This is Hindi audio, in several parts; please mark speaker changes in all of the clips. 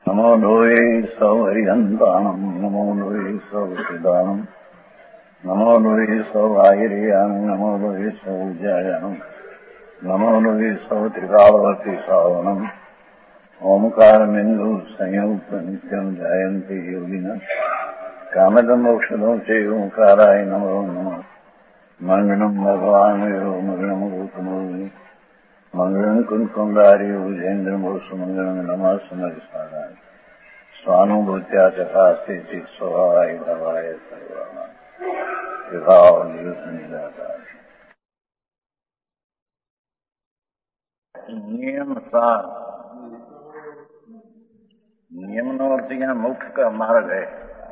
Speaker 1: नमो लोये सौहरिहन्ताणम् नमो लोये सौहृदानम् नमो लोये सौभागिर्यानम् नमो लोये सौज्यायानम् नमो लोये सौत्रिकालवती सावनम् ओंकारमिन्दु संयुक्त नित्यम् जायन्ति योगिनः कामदमोक्षदो च ओंकाराय नमो नमः मंगलम् भगवान् मंगलम् गौतमोनि मंगलम् कुंकुमधारी उजेन्द्रमोसु मंगलम् नमः समरिसाराय स्वानुभूत्या चकास्ते स्वभावाय भवाय सर्वाणां विभाव निजाता नियम सार नियमनवर्ती मोक्ष का मार्ग है।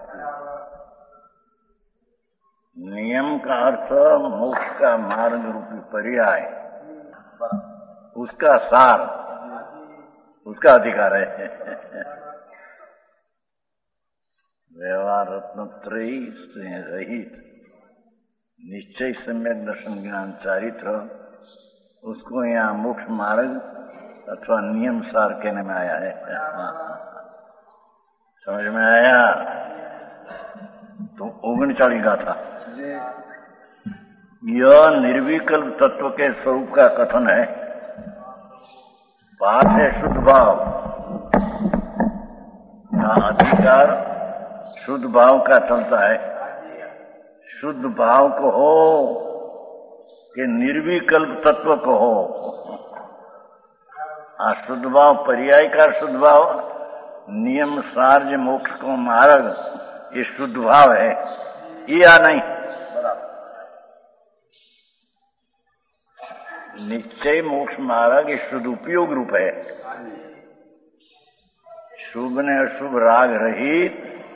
Speaker 1: नियम का अर्थ मोक्ष का मार्ग रूपी पर्याय, उसका सार, उसका अधिकार है। व्यवहार रत्नत्रयी से रहित निश्चय सम्यक दर्शन ज्ञान चारित्र, उसको यहाँ मोक्ष मार्ग अथवा नियम सार कहने में आया है। समझ में आया? तो 39 गाथा यह निर्विकल्प तत्व के स्वरूप का कथन है। पाठ है शुद्ध भाव का अधिकार, शुद्ध भाव का चलता है। शुद्ध भाव को हो कि निर्विकल्प तत्व को हो। शुद्ध भाव पर्याय का शुद्ध भाव, नियम सार्य मोक्ष को मार्ग, ये शुद्ध भाव है, या नहीं? निश्चय मोक्ष मार्ग ये शुद्ध उपयोग रूप है। शुभ ने अशुभ राग रहित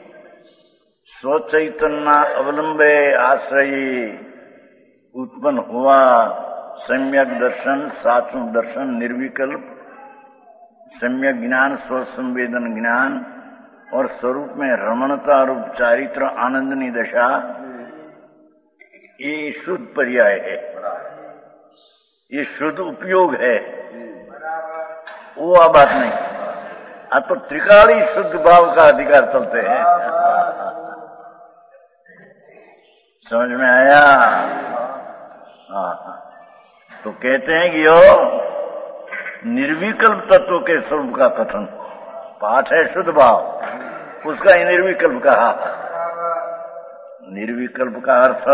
Speaker 1: स्वचैतन्य अवलंबे आश्रयी उत्पन्न हुआ सम्यक दर्शन, साचु दर्शन, निर्विकल्प सम्यक ज्ञान, स्वसंवेदन ज्ञान और स्वरूप में रमणता रूप चारित्र आनंदनी दशा, ये शुद्ध पर्याय है, ये शुद्ध उपयोग है। वो बात नहीं। अब तो त्रिकाली शुद्ध भाव का अधिकार चलते हैं। समझ में आया? हाँ। तो कहते हैं कि यो निर्विकल्प तत्व के स्वरूप का कथन, पाठ है शुद्ध भाव, उसका ही निर्विकल्प कहा। निर्विकल्प का अर्थ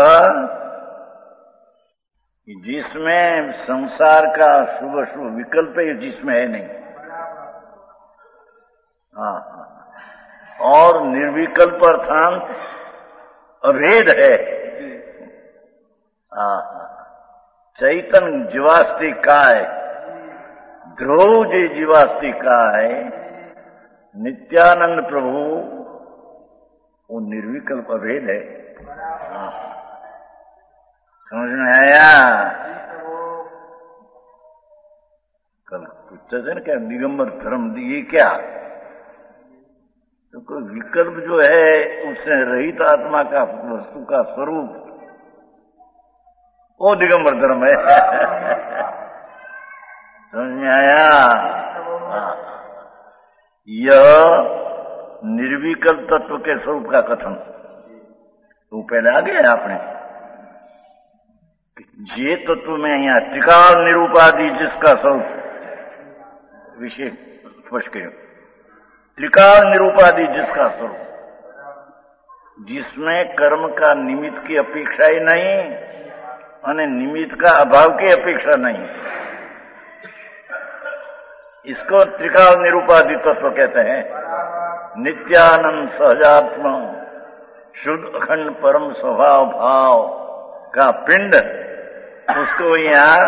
Speaker 1: जिसमें संसार का शुभ अशुभ विकल्प है, जिसमें है नहीं। हाँ। और निर्विकल्प अर्थात अभेद है। हाँ। चैतन्य जीवास्ति काय, ध्रुव जी जीवास्ति काय, नित्यानंद प्रभु, वो निर्विकल्प अभेद है। हाँ। समझ में आया? कल पूछते थे ना क्या दिगंबर धर्म, ये क्या? तो कोई विकल्प जो है उससे रहित आत्मा का वस्तु का स्वरूप, वो दिगंबर धर्म है। समझ में आया? यह निर्विकल्प तत्व के स्वरूप का कथन तो पहले आ गया आपने। ये तत्व में यहाँ त्रिकाल निरूपादि जिसका स्वरूप विशेष स्पष्ट करो। त्रिकाल निरूपादि जिसका स्वरूप, जिसमें कर्म का निमित्त की अपेक्षा ही नहीं और निमित्त का अभाव की अपेक्षा नहीं, इसको त्रिकाल निरूपादि तत्व कहते हैं। नित्यानंद सहजात्म शुद्ध अखंड परम स्वभाव भाव का पिंड, उसको यहाँ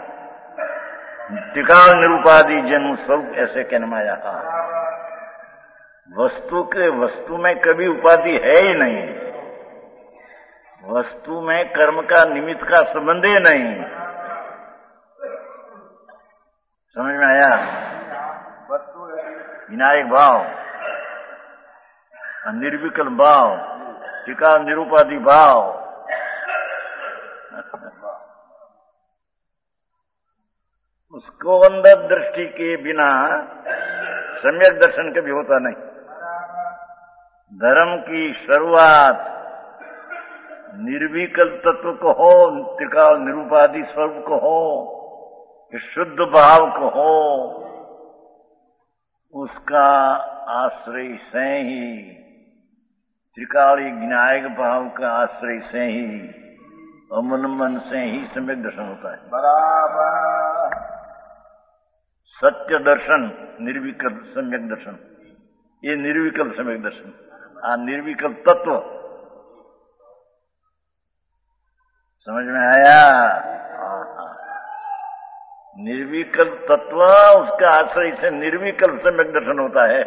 Speaker 1: त्रिकाल निरूपादि जन्म स्वरूप ऐसे कहने में आया। वस्तु के वस्तु में कभी उपाधि है ही नहीं, वस्तु में कर्म का निमित्त का संबंध ही नहीं। समझ में आया? विनायक भाव, निर्विकल्प भाव, त्रिकाल निरूपादि भाव, उसको अंदर दृष्टि के बिना सम्यक दर्शन कभी होता नहीं। धर्म की शुरुआत निर्विकल्प तत्व को हो, त्रिकाल निरूपादि स्वरूप को हो, कि शुद्ध भाव को हो, उसका आश्रय से ही, त्रिकाली ज्ञायक भाव का आश्रय से ही, अवलंबन से ही सम्यक दर्शन होता है।
Speaker 2: बराबर।
Speaker 1: सत्य दर्शन, निर्विकल्प सम्यक दर्शन, ये निर्विकल्प सम्यक दर्शन। निर्विकल्प तत्व समझ में आया? निर्विकल्प तत्व, उसका आश्रय से निर्विकल्प सम्यक दर्शन होता है।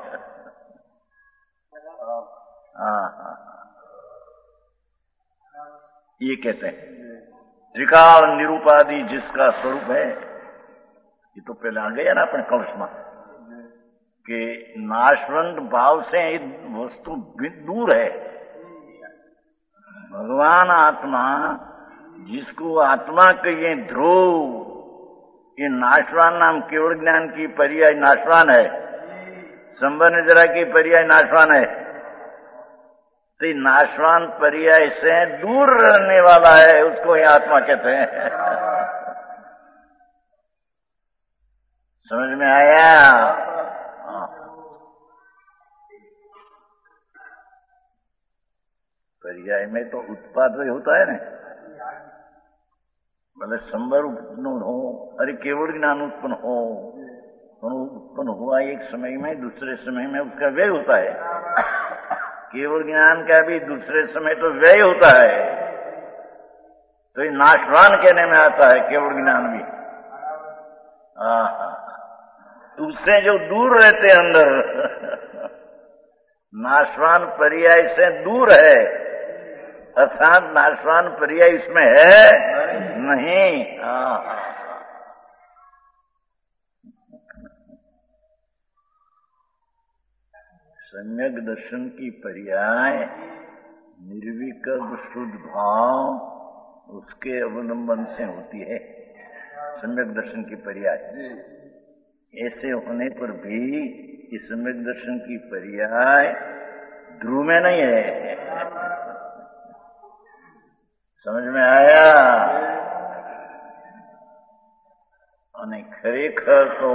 Speaker 1: ये कहते हैं त्रिकाल निरूपादि जिसका स्वरूप है। ये तो पहले आ गया ना अपने कवच में कि नाशवंत भाव से वस्तु दूर है। भगवान आत्मा, जिसको आत्मा कहिए ध्रुव, ये नाशवान नाम केवल ज्ञान की पर्याय नाशवान है, संबंध जरा की पर्याय नाशवान है। तो नाशवान पर्याय से दूर रहने वाला है, उसको ही आत्मा कहते हैं। समझ में आया? पर्याय में तो उत्पाद होता है ना, भले संबर उत्पन्न हो, अरे केवल ज्ञान उत्पन्न हो, तो उत्पन्न हुआ एक समय में, दूसरे समय में उसका व्यय होता है। केवल ज्ञान का भी दूसरे समय तो व्यय होता है, तो ये नाशवान कहने में आता है केवल ज्ञान भी। उससे जो दूर रहते अंदर, नाशवान पर्याय से दूर है, अर्थात नाशवान पर्याय इसमें है नहीं। सम्यक दर्शन की पर्याय निर्विकल्प शुद्ध भाव, उसके अवलंबन से होती है सम्यक दर्शन की पर्याय। ऐसे होने पर भी इस सम्यक दर्शन की पर्याय ध्रुव में नहीं है। समझ में आया? અને ખરેખર तो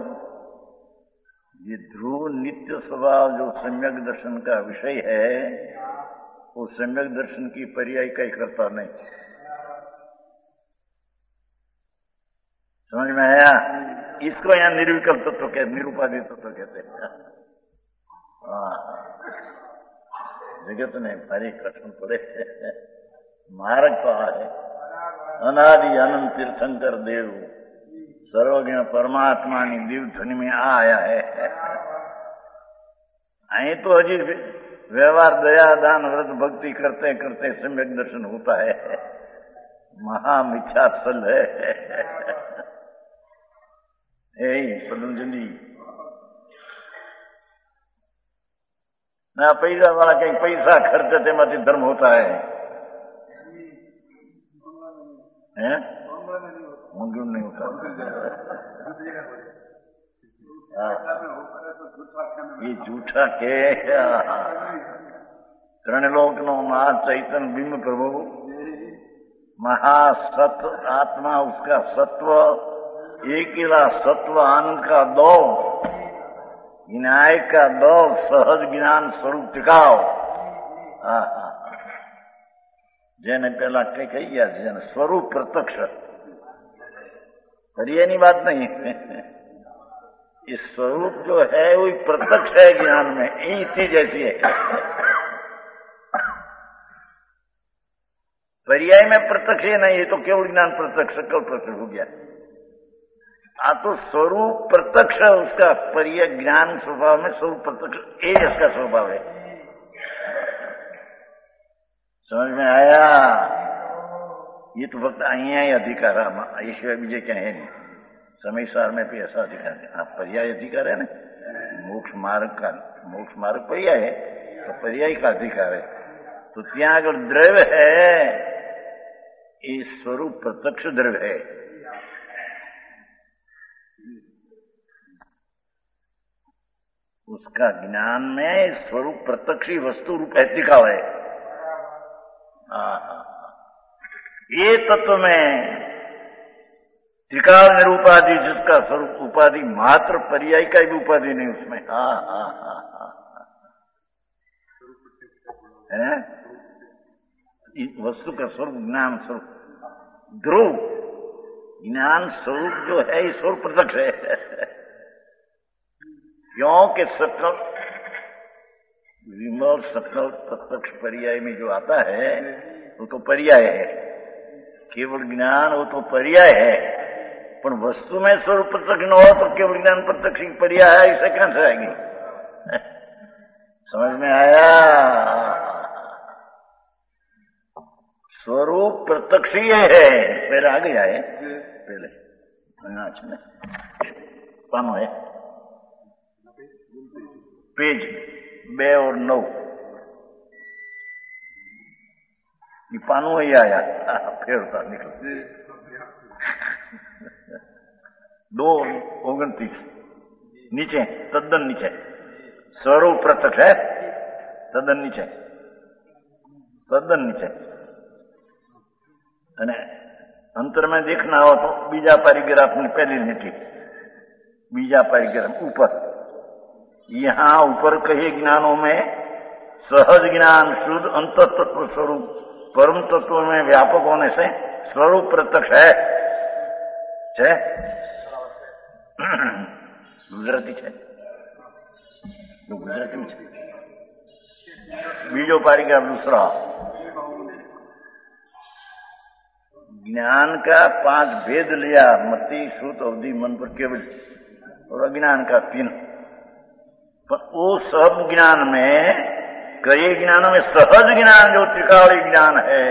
Speaker 1: ये ध्रुव नित्य स्वभाव जो सम्यक दर्शन का विषय है, वो सम्यक दर्शन की पर्याय कहीं करता नहीं। समझ में आया? इसको यहाँ निर्विकल्प तत्व कहते, निरूपादि तत्व कहते हैं। जगत में भारी कठिन पड़े, मार्ग तो है। अनादि अनंत तीर्थंकर देव सर्वज्ञ परमात्मा ની दिव्य ध्वनि में आया है। અહીં तो हजी व्यवहार दया दान व्रत भक्ति करते करते सम्यक दर्शन होता है। महामिथ्यासल है। पतंजलि ना पैसा वाला कहीं पैसा खर्च तेमाથી धर्म होता है। मंजूर नहीं होता। ये झूठा के त्रणलोक नो महाचैतन्य बिंब प्रभु, महासत आत्मा, उसका सत्व, एकेला सत्व आनंद का दो, न्याय का दो, सहज ज्ञान स्वरूप टिकाओ। જેને પેલા કઈ કહી ગયા છે, જેને સ્વરૂપ પ્રત્યક્ષ, पर्यायની बात नहीं है। ये स्वरूप जो है वो प्रत्यक्ष है ज्ञान में, यही चीज ऐसी है। पर्याय में प्रत्यक्ष ही नहीं है, तो केवल ज्ञान प्रत्यक्ष कल प्रत्यक्ष हो गया। तो स्वरूप प्रत्यक्ष उसका पर्याय ज्ञान स्वभाव में स्वरूप प्रत्यक्ष ये इसका स्वभाव है। समझ में आया? ये तो फक्त અહીંયા ही अधिकार है, ये सिवाय बीजे क्या है नहीं। समय सार में भी ऐसा अधिकार है। आप पर्याय अधिकार है ना, मोक्ष मार्ग पर्याय है, तो पर्याय का अधिकार है। तो ત્યાં अगर द्रव्य है, ये स्वरूप प्रत्यक्ष द्रव्य है। उसका ज्ञान में स्वरूप प्रत्यक्षी वस्तु रूप टिकाव है। ये तत्व में त्रिकाल निरूपाधि, जिसका स्वरूप उपाधि मात्र पर्याय का भी उपाधि नहीं उसमें। है वस्तु का स्वरूप ज्ञान स्वरूप ध्रुव ज्ञान स्वरूप जो है ये स्वरूप प्रत्यक्ष है। क्योंकि सकल विमल सकल प्रत्यक्ष पर्याय में जो आता है वो तो पर्याय है, केवल ज्ञान वो तो पर्याय है, पर वस्तु में स्वरूप प्रत्यक्ष न हो तो केवल ज्ञान प्रत्यक्ष की पर्याय है, इसे कहां से आएगी? समझ में आया? स्वरूप प्रत्यक्ष ही है। पहले आ गया है, पहले पानो है पेज 2 और 9 ये पानो ही आया। फिर उतार निकल 2:29 नीचे, तद्दन नीचे स्वरूप प्रत्यक्ष है, तद्दन नीचे, तद्दन नीचे। અને અંતર में देखना हो तो बीजा पैराग्राफ में पहली नीति, बीजा पैराग्राफ ऊपर, यहां ऊपर कहे ज्ञानों में सहज ज्ञान शुद्ध अंत तत्व स्वरूप परम तत्व में व्यापक होने से स्वरूप प्रत्यक्ष है। गुजराती है, गुजराती में बीजो पैराग्राफ दूसरा, ज्ञान का 5 भेद लिया, मति श्रुत अवधि मन पर केवल, और अज्ञान का 3। पर वो सब ज्ञान में कई ज्ञानों में सहज ज्ञान जो त्रिकाली ज्ञान है,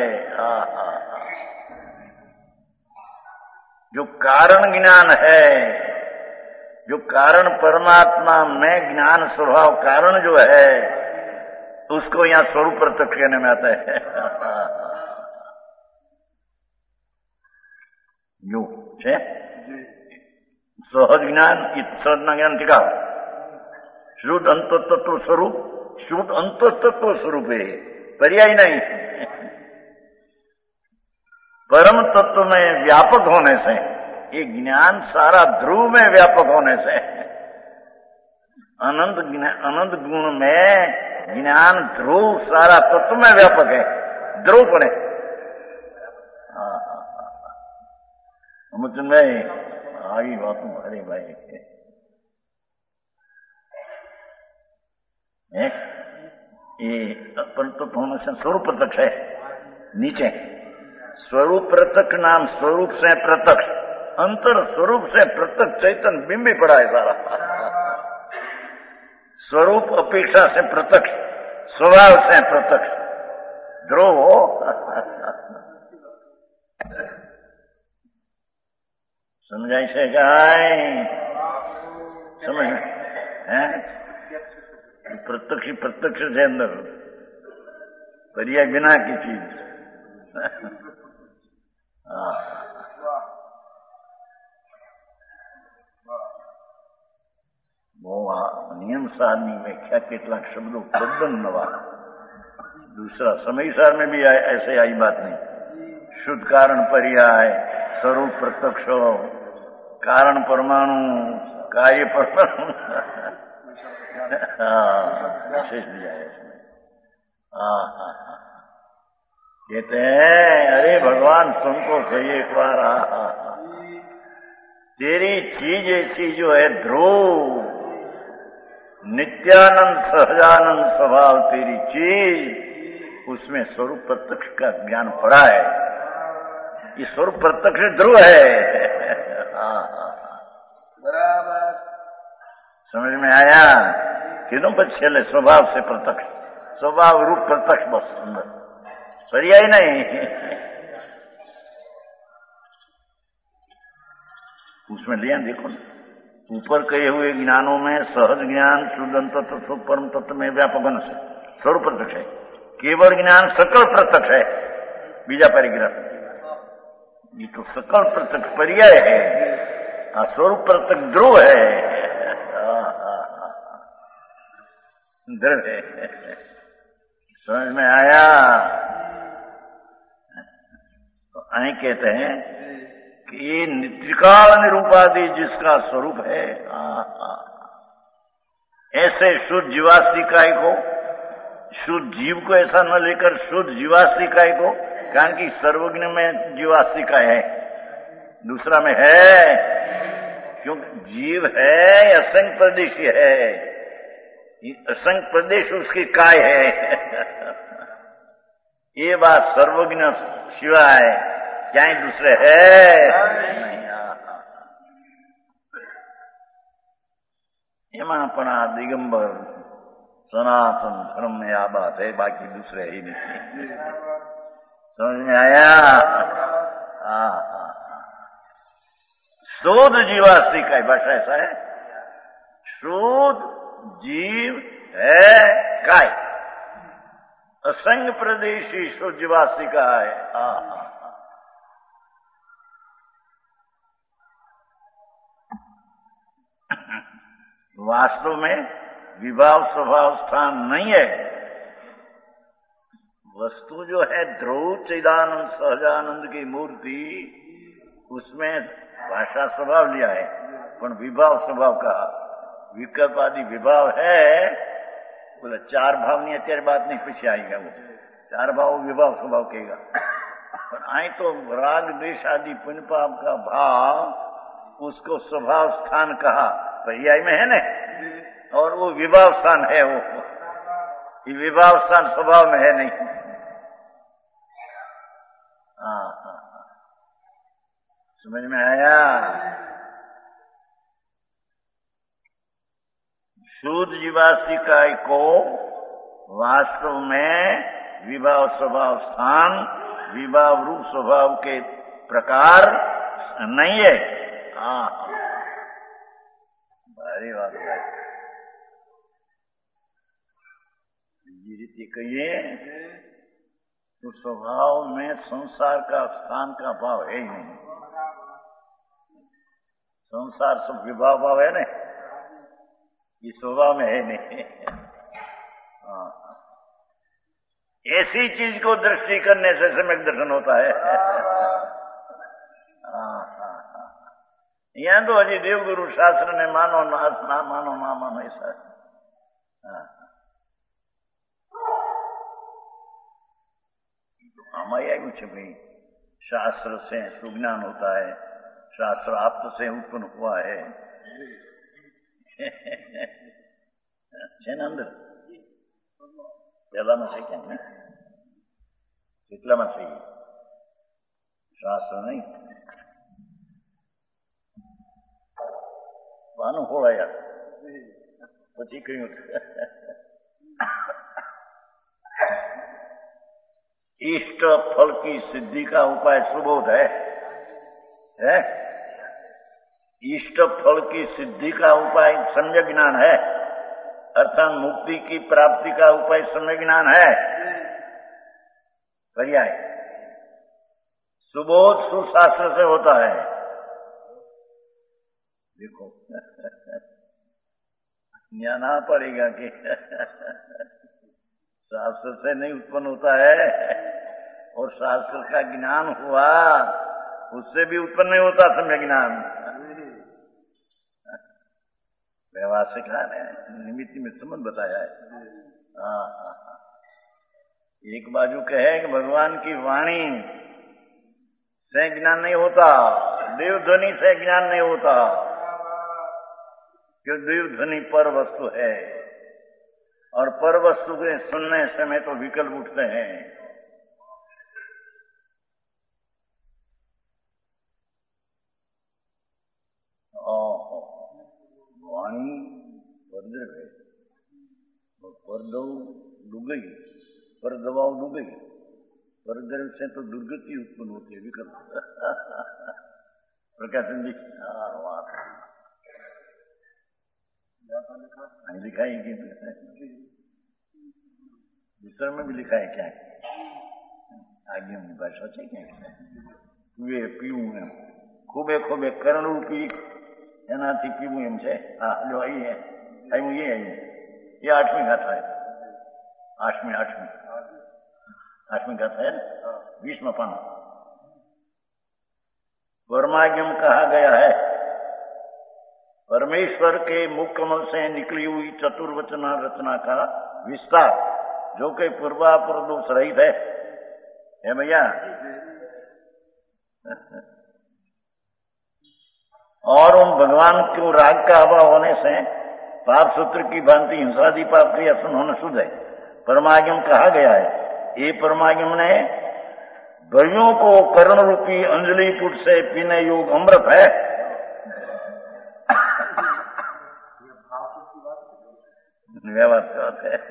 Speaker 1: जो कारण ज्ञान है, जो कारण परमात्मा में ज्ञान स्वभाव कारण जो है, उसको यहां स्वरूप प्रत्यक्ष कहने में आता है। जो છે सहज ज्ञान, ઈશ્વરના જ્ઞાન ટીકા શુદ્ધ અંતરતત્વ स्वरूप, शुद्ध अंतरतत्व स्वरूप है, पर्याय नहीं। परम तत्व में व्यापक होने से, ये ज्ञान सारा ध्रुव में व्यापक होने से, अनंत गुण में ज्ञान ध्रुव सारा तत्व में व्यापक है, ध्रुव पड़े। मुचन भाई आगे बात अरे भाई ये परंतु होने से स्वरूप प्रत्यक्ष है। नीचे स्वरूप प्रत्यक्ष नाम स्वरूप से प्रत्यक्ष, अंतर स्वरूप से प्रत्यक्ष चैतन्य बिंब ही पड़ा है सारा। स्वरूप अपेक्षा से प्रत्यक्ष, स्वभाव से प्रत्यक्ष, ध्रुव हो। समझाई से गाय समझ है? प्रत्यक्ष प्रत्यक्ष से अंदर पर्याय बिना की चीज। वो नियम सारणी व्याख्या કેટલાક शब्दों तद्दन नवा। दूसरा समय सार में भी ऐसे आई बात नहीं। शुद्ध कारण पर्याय, स्वरूप प्रत्यक्ष, कारण परमाणु, कार्य परमाणु विशेष दिया है इसमें। कहते हैं अरे भगवान तुमको कहिए एक बार, तेरी चीज ऐसी जो है ध्रुव, नित्यानंद सहजानंद स्वभाव तेरी चीज, उसमें स्वरूप प्रत्यक्ष का ज्ञान पड़ा है। ये स्वरूप प्रत्यक्ष ध्रुव है। बराबर समझ में आया? कितों पर छेले स्वभाव से प्रत्यक्ष, स्वभाव रूप प्रत्यक्ष, बस सुंदर पर्याय नहीं। उसमें लिया देखो, ऊपर कहे हुए ज्ञानों में सहज ज्ञान शुद्ध अंततत्व परम तत्व में व्यापक होने से स्वरूप प्रत्यक्ष है। केवल ज्ञान सकल प्रत्यक्ष है। बीजा पैराग्राफ, ये तो सकल प्रत्यक्ष पर्याय है, स्वरूप प्रत्यक्ष ध्रुव है। दृढ़ है। समझ में आया? तो आई कहते हैं कि ये त्रिकाल निरूपादि जिसका स्वरूप है, ऐसे शुद्ध जीवास्तिकाय को, शुद्ध जीव को ऐसा न लेकर शुद्ध जीवास्तिकाय को, कारण कि सर्वज्ञ में जीवास्तिकाय है, दूसरा में है, क्योंकि जीव है असंग प्रदेशी है, असंग प्रदेश उसकी काय है। ये बात सर्वज्ञ शिवाय क्या दूसरे है नहीं। एमापना दिगंबर सनातन धर्म में आ बात है, बाकी दूसरे ही नहीं। समझ में आया? शुद्ध जीवास्ति का भाषा ऐसा है, शुद्ध जीव है काय, असंग प्रदेशी शुद्ध जीवास्ति का है। वास्तव में विभाव स्वभाव स्थान नहीं है, वस्तु जो है ध्रुव चिदानंद सहजानंद की मूर्ति, उसमें भाषा स्वभाव लिया है, पर विभाव स्वभाव का विकल्प आदि विभाव है। बोला चार भाव नहीं, અત્યારે बात नहीं, पीछे आएगा वो चार भाव विभाव स्वभाव कहेगा, पर आए तो राग द्वेष आदि पुण्य पाप का भाव उसको स्वभाव स्थान कहा, पर्याय में है ना, और वो विभाव स्थान है, वो विभाव स्थान स्वभाव में है नहीं। समझ में आया? शुद्ध जीवास्तिकाय को वास्तव में विभाव स्वभाव स्थान, विभाव रूप स्वभाव के प्रकार नहीं है। भारी बात है। ये रीति कहिए तो स्वभाव में संसार का स्थान का भाव है ही नहीं, संसार सब विभाव भाव है ना, ये स्वभाव में है नहीं। ऐसी चीज को दृष्टि करने से सम्यक दर्शन होता है। यहां तो अजी देवगुरु शास्त्र ने मानो नाथ ना मानो ना मानो ऐसा। हमारे आई मुझे भाई शास्त्र से सुज्ञान होता है, शास्त्र आप्त से उत्पन्न हुआ है। अंदर पहला में से क्या नहीं, कितला में से शास्त्र नहीं मानो हो यार પછી કહ્યું इष्ट फल की सिद्धि का उपाय सुबोध है? इष्ट फल की सिद्धि का उपाय सम्यक ज्ञान है, अर्थात मुक्ति की प्राप्ति का उपाय सम्यक ज्ञान है। पर्याय सुबोध सुशास्त्र से होता है। देखो ज्ञाना पड़ेगा कि शास्त्र से नहीं उत्पन्न होता है, और शास्त्र का ज्ञान हुआ उससे भी उत्पन्न नहीं होता सम्यक ज्ञान। व्यवहारिक है, निमित्त में संबंध बताया है। एक बाजू कहे कि भगवान की वाणी से ज्ञान नहीं होता, देव ध्वनि से ज्ञान नहीं होता, क्यों देव ध्वनि पर वस्तु है, और पर वस्तु के सुनने समय तो विकल्प उठते हैं। वाणी परद्रव है, परदव डूबी, पर दबाव डूबी, परद्रव से तो दुर्गति उत्पन्न होती है, विकल्प। प्रकाशन जी लिखा है कि दूसरे में भी लिखा है क्या? आगे हम भाषा છે क्या? પીવે પીવું એમ ખૂબે ખૂબે કરણું પી એનાથી પીવું એમ છે। હા લો અહીં આવ્યું, એ આવ્યું ये 8वीं गाथा है। 8वीं गाथा है, 20वां पाना। वर्माग्यम कहा गया है परमेश्वर के मुख कमल से निकली हुई चतुर्वचना रचना का विस्तार, जो कि पूर्वापर दोष रहित है भैया। और उन भगवान को राग का अभाव होने से पाप सूत्र की भांति हिंसादि पाप क्रिया सुन होना शुद्ध है। परमागम कहा गया है। ये परमागम ने भवियों को कर्ण रूपी अंजलि पुट से पीने योग अमृत है। व्यवहार से बात है,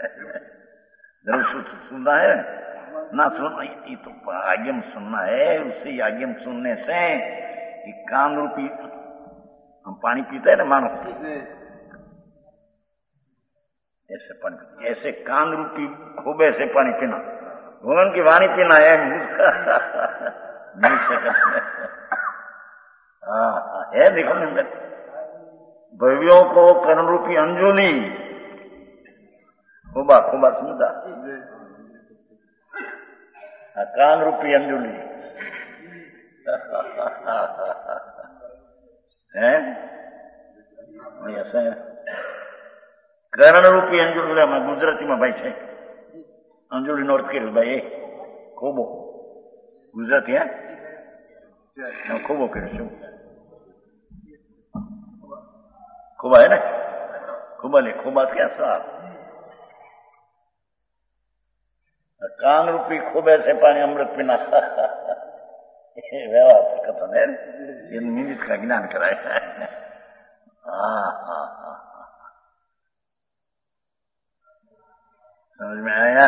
Speaker 1: जरूर सुनना है ना, सुनना ये तो आज्ञम सुनना है। उसी आज्ञम सुनने से कान रूपी, हम पानी पीते हैं ना मानो, ऐसे पानी, ऐसे कान रूपी खूबे से पानी पीना, भगवान की वाणी पीना है। है देखो निम्न भव्यों को कर्ण रूपी अंजुली, खूबा समझा, कान रूपी अंजुली है ऐसा कर्ण रूपी अंजुली में गुजराती में भाई है अंजुली नॉर्थ के भाई खूबो गुजराती है खूबो कह खूबा है ना, खूबा नहीं, खूबा क्या साफ कान रूपी खूबे से पानी अमृत पीना। व्यवहार से कथन है, ये निमित का ज्ञान कराया। समझ में आया।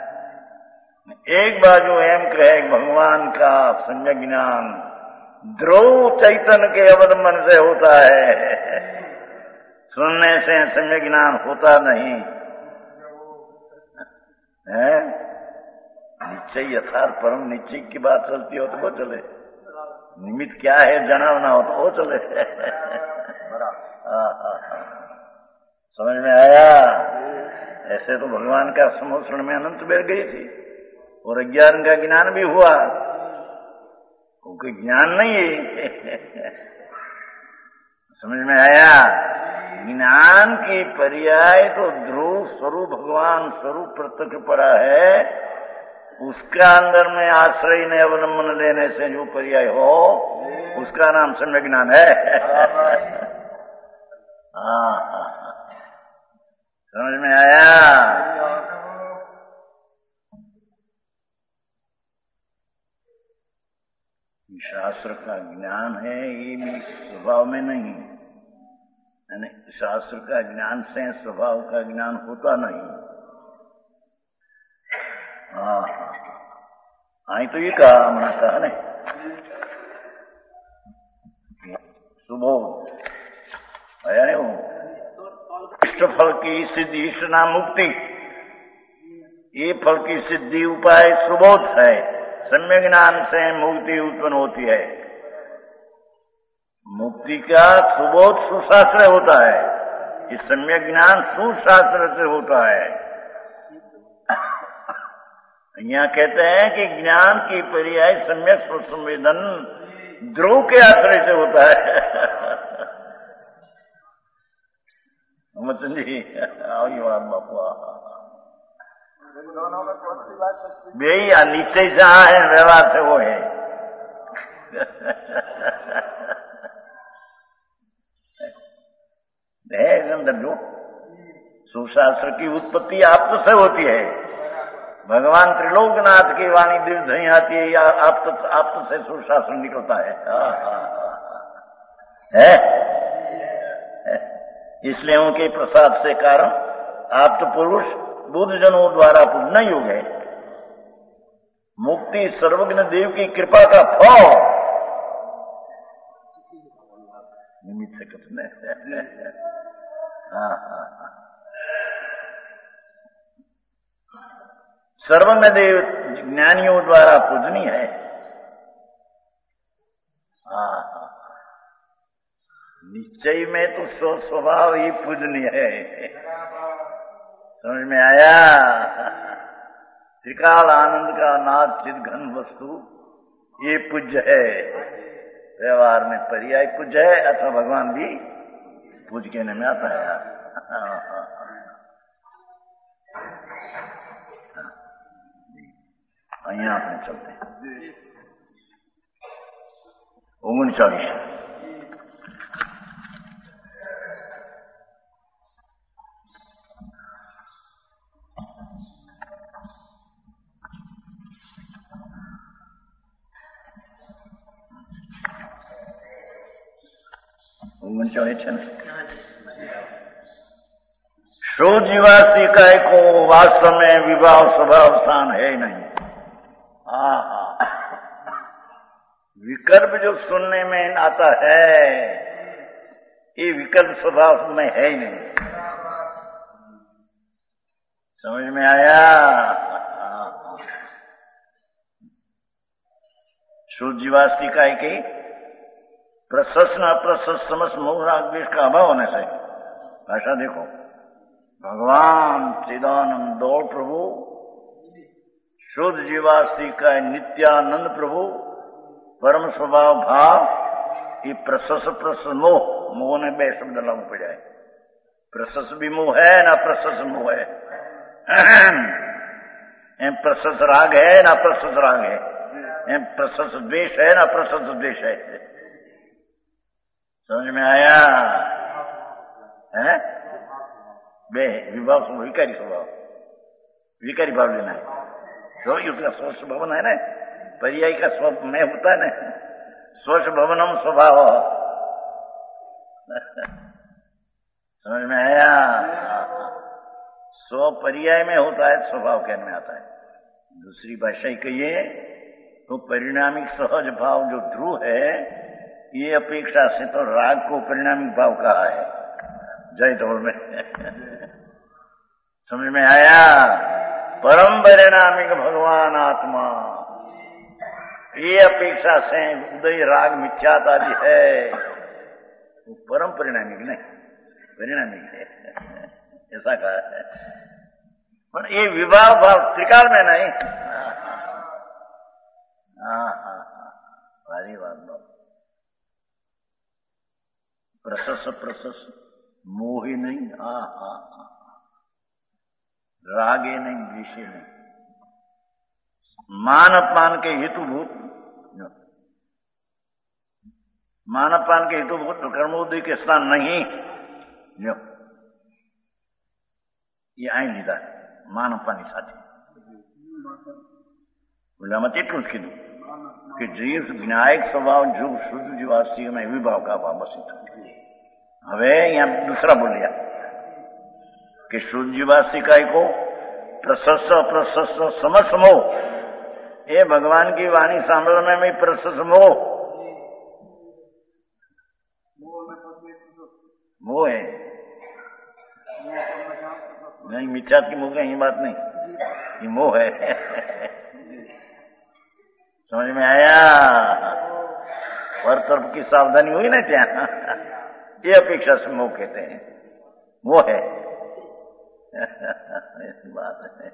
Speaker 1: एक बाजू एम कहे भगवान का सम्यक ज्ञान ध्रुव चैतन्य के अवलंबन से होता है, सुनने से सम्यक ज्ञान होता नहीं है। निश्चय यथार्थ परम निश्चय की बात चलती हो तो वो चले, निमित्त क्या है जनाव ना हो तो वो चले। समझ में आया। ऐसे तो भगवान का समोषण में अनंत बेर गई थी और अज्ञान का ज्ञान भी हुआ, क्योंकि ज्ञान नहीं है। समझ में आया। ज्ञान की पर्याय तो ध्रुव स्वरूप भगवान स्वरूप प्रत्यक्ष पड़ा है, उसका अंदर में आश्रय ने अवलंबन लेने से जो पर्याय हो उसका नाम सम्यक ज्ञान है। समझ में आया। शास्त्र का ज्ञान है, ये भी स्वभाव में नहीं, यानी शास्त्र का ज्ञान से स्वभाव का ज्ञान होता नहीं। आई तो ये कहा हमने कहा नहीं, सुबोध आया नहीं वो इष्ट फल की सिद्धि, इष्ट नाम मुक्ति, ये फल की सिद्धि उपाय सुबोध है। सम्यक ज्ञान से मुक्ति उत्पन्न होती है। मुक्ति का सुबोध सुशास्त्र होता है, इस सम्यक ज्ञान सुशास्त्र से होता है। यहाँ कहते हैं कि ज्ञान की पर्याय सम्यक संवेदन ध्रुव के आश्रय से होता है। मचन जी आओ ये बात बापू भैया निश्चय जहां है व्यवहार से वो है। दंडो सुशास्त्र की उत्पत्ति आप से होती है। भगवान त्रिलोकनाथ की वाणी दिव्य नहीं आती है, या आप से सुशास्त्र निकलता है? इसलिए उनके प्रसाद से कारण आप तो पुरुष बुद्ध जनों द्वारा पूर्ण योग है। मुक्ति सर्वज्ञ देव की कृपा का फल निमित्त से कथन है। सर्वज्ञ देव ज्ञानियों द्वारा पूजनीय है। निश्चय में तो स्वभाव ही पूजनीय है। समझ में आया? त्रिकाल आनंद का नाथ चिद घन वस्तु ये पूज्य है। व्यवहार में पर्याय पूज्य है अथवा भगवान भी पूज्य कहने में आता है। અહીંયા આપણે ચલते 39 છે ને शो जीवासी काय को वास्तव में विभाव स्वभाव स्थान है ही नहीं। विकल्प जो सुनने में आता है ये विकल्प स्वभाव में है ही नहीं। समझ में आया? शुद्ध जीवास्ती काय की प्रशस्त अप्रशस्त समस्त मोह राग द्वेष का अभाव होने से भाषा देखो। भगवान चिदानंद दौड़ प्रभु, शुद्ध जीवास्ती का नित्यानंद प्रभु, परम स्वभाव भाव, ये प्रशस्त मोह, मोह ने बे शब्द लागू पड़ जाए। प्रशस्त भी मोह है ना प्रशस्त मोह है, एम प्रशस्त राग है ना प्रशस्त राग है, एम प्रशस्त द्वेष है ना प्रशस्त द्वेष है। समझ में आया? है बे विभाव स्वभाव, विकारी स्वभाव, विकारी भाव लेना है तो उसका स्वस्थ भवन है ना, पर्याय का स्व में होता है ना, स्वच्छ भवनम स्वभाव। समझ में आया? स्व पर्याय में होता है, स्वभाव कहने में आता है। दूसरी भाषा ही कहिए तो परिणामिक सहज भाव जो ध्रुव है, ये अपेक्षा से तो राग को परिणामिक भाव कहा है। जय ढोल में समझ में आया? परम परिणामिक भगवान आत्मा, ये अपेक्षा से उदय राग मिथ्यात आदि है, वो परम परिणामिक नहीं, परिणामिक है ऐसा कहा है। पर ये विवाह भाव त्रिकाल में नहीं। भारी बात बात। प्रशस्त मोह ही नहीं, रागे नहीं, द्वेषे नहीं, मान अपमान के हेतुभूत, मान अपमान के हेतुभूत कर्मोदय के स्थान नहीं। जो ये आई લીધા માન અપમાનની સાથે ઓલામાં એટલું જ કીધું કે જીવ જ્ઞાયક સ્વભાવ જો શુદ્ધ જીવાસ્તીઓના વિભાવ का भाव बसित। હવે यहाँ दूसरा बोलिया कि शुद्ध जीवास्ती काय को प्रशस्त अप्रशस्त समस्त मोह, ये भगवान की वाणी सांभळने में प्रशस्त मोह, मोह है नहीं, मिथ्यात की मोह की बात नहीं, ये मोह है। समझ में आया? पर तरफ की सावधानी हुई ना क्या? ये अपेक्षा से मोह कहते हैं, वो है ऐसी बात है।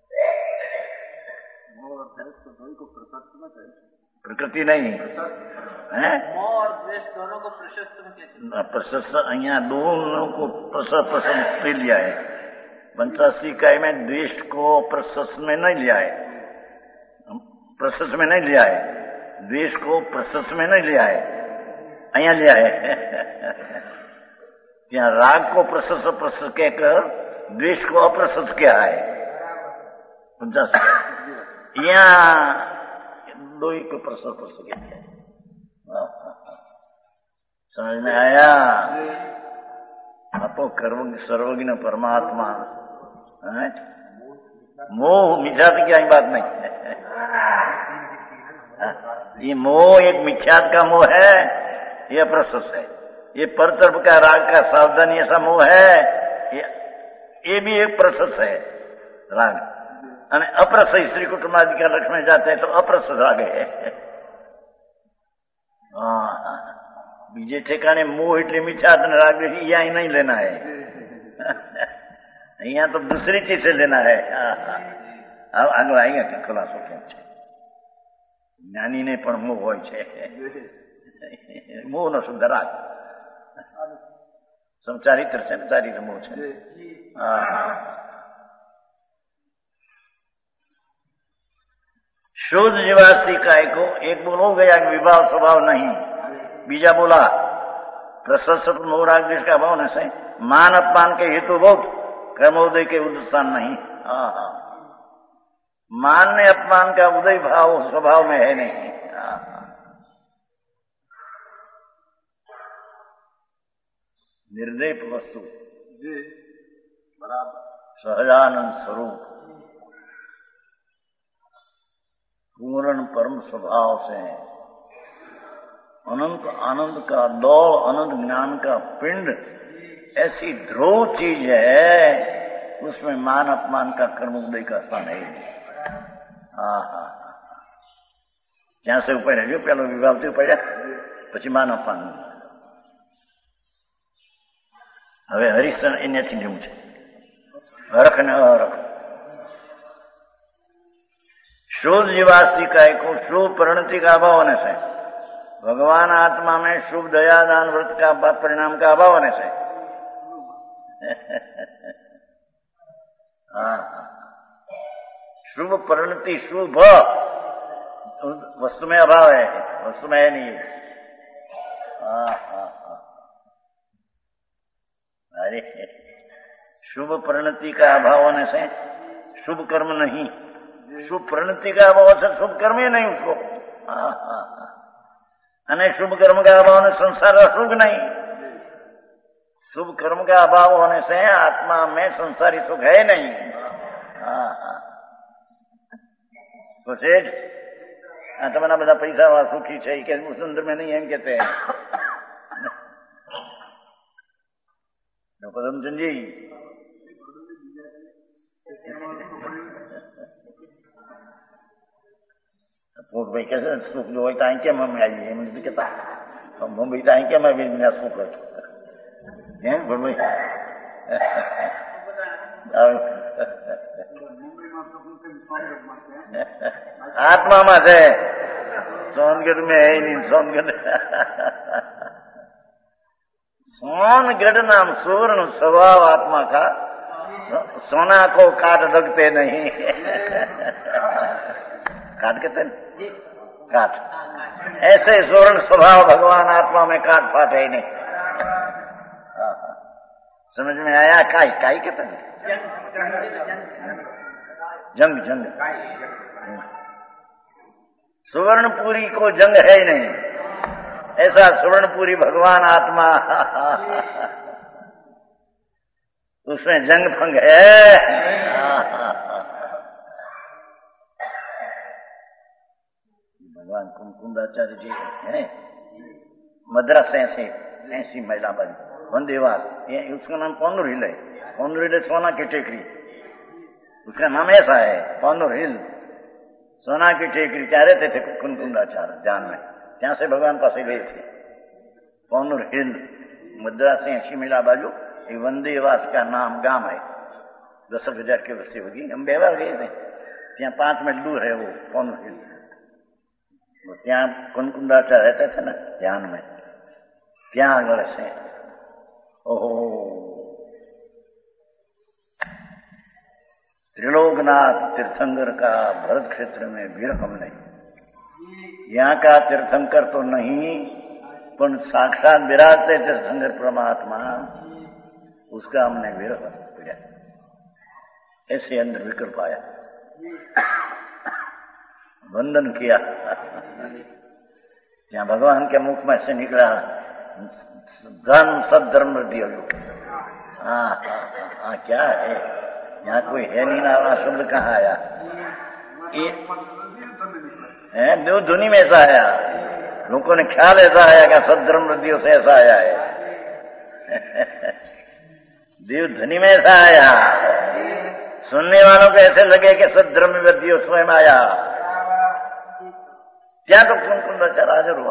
Speaker 1: प्रकृति नहीं है, मोह और द्वेष दोनों को प्रशस्त में कहते हैं। प्रशस्त यहाँ दोनों को प्रशस्त में लिया है। पंचासी इकाई में द्वेष को प्रशस्त में नहीं लिया है, प्रशस्त में नहीं लिया है, द्वेष को प्रशस्त में नहीं लिया है, અહીંયા लिया है। यहाँ राग को प्रशस्त प्रशस्त कहकर द्वेष को अप्रशस्त क्या है 85। यहाँ दो ही को प्रशस्त प्रशस्त कहते हैं। समझ में आया? आपो सर्वज्ञ परमात्मा है, मोह मिथ्यात की आई बात नहीं। ये मोह एक मिथ्यात का मोह है, ये अप्रशस्त है। ये परतर्फ का राग का सावधानी ऐसा मोह है, ये भी एक प्रशस्त है राग। અને અપ્રસય સ્ત્રી કુટુંબાદિ का लक्ष्मण जाते हैं तो अप्रसय राग है। बीजे ठिकाने मोह એટલે मिथ्यात राग यहाँ ही नहीं लेना है। અહીંયા તો दूसरी चीज से लेना है. આગળ અહીંયા ખુલાસો કેમ છે? જ્ઞાનીને પણ મોહ હોય છે. મોહનો શુદ્ધ રાગ समचारित्र છે, ચારિત્ર મોહ છે. शुद्ध जीवासी काय को एक बोल हो गया कि विभाव स्वभाव नहीं. बीजा बोला प्रशस्त मोहराग जिसका भाव न से मान अपमान के हेतु बहुत क्रमोदय के उद्स्थान नहीं. मान ने अपमान का उदय भाव स्वभाव में है नहीं. निर्देप वस्तु बराबर सहजानंद स्वरूप पूर्ण परम स्वभाव से अनंत आनंद का दौड़, अनंत ज्ञान का पिंड ऐसी ध्रुव चीज है, उसमें मान अपमान का कर्मोदय का स्थान है. ત્યાં से ऊपर है પેલો વિભાવ થી પડ્યા પછી માન અપમાન. હવે હરિશન એનાથી જેવું છે હરખ ને અહરખ. शुद्ध जीवासी काय को शुभ परिणति का अभाव होने से भगवान आत्मा में शुभ दया दान व्रत का परिणाम का अभाव होने से शुभ परिणति शुभ वस्तु में अभाव है, वस्तु में है नहीं. अरे शुभ परिणति का अभाव होने से शुभ कर्म नहीं, शुभ परिणति का अभाव से शुभ कर्म ही नहीं उसको. अने शुभ कर्म का अभाव होने संसार सुख नहीं. शुभ कर्म का अभाव होने से आत्मा में संसारी सुख है नहीं. तो सेठ तुम्हारा बड़ा पैसा वाला सुखी है कि उस अंदर में नहीं है कहते हैं पदमचंद जी. भाई कैसे सुख जो होता है क्या मैं आइए मुझे कहता मुंबई तो क्या मैं भी नया सुख है मुंबई आत्मा में है, सोनगढ़ में है नहीं. सोनगढ़ नाम सुवर्ण स्वभाव आत्मा का, सोना को काट रखते नहीं. काट कहते हैं काट. ऐसे स्वर्ण स्वभाव भगवान आत्मा में काट फाट है नहीं. समझ में आया? काई काई कहते हैं जंग. जंग सुवर्णपुरी को जंग है ही नहीं. ऐसा सुवर्णपुरी भगवान आत्मा उसमें जंग फंग है. भगवान कुंकुंदाचार्य जी है मद्रास ऐसी महिला बनी वंदेवास. उसका नाम पौनुर हिल है. पौनुर हिल सोना की टेकरी, उसका नाम ऐसा है पौनुर हिल. सोना की टेकरी क्या रहते थे कुंकुंदाचार्य जान में, ત્યાં से भगवान पास गए थे. पौनुर हिल मद्रास से 80 मीला बाजू ये वंदेवास का नाम गांव है. 10,000 की वस्ती होगी. हम बेवा गए थे ત્યાં 5 मील दूर है वो पौनुर हिल. ત્યાં कुंकुंदाचार्य रहते थे ना ध्यान में, ત્યાં આગળ છે. ओहो त्रिलोकनाथ तीर्थंकर का भरत क्षेत्र में वीर हमने. यहाँ का तीर्थंकर तो नहीं पर साक्षात विराजते तीर्थंकर परमात्मा, उसका हमने विरह किया. ऐसे अंदर विकल्प आया, वंदन किया. यहाँ भगवान के मुख में से निकला धन सद्धर्म वृद्धि. क्या है यहाँ कोई है नहीं ना. शब्द कहाँ आया? ये देव ध्वनि में ऐसा आया. लोगों ने ख्याल ऐसा आया कि सद्धर्म वृद्धियों से ऐसा आया है. देव ध्वनि में ऐसा आया. सुनने वालों को ऐसे लगे कि सद्धर्म वृद्धियों स्वयं आया. क्या तो कुंकुंदाचार्य हाजिर हुआ